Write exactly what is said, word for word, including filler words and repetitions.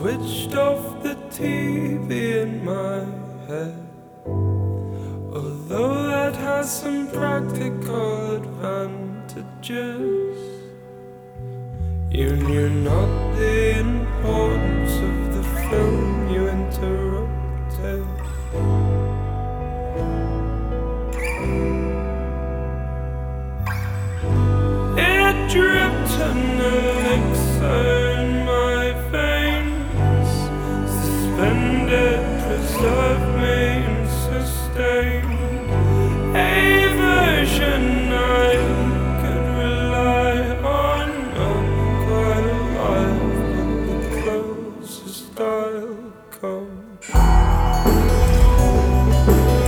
switched off the T V in my head. Although that has some practical advantages, you knew not the importance of the film you interrupted. It dripped an elixir in my veins, suspended, preserved me and sustained a version I could rely on. Not quite alive, but the closest I'll come.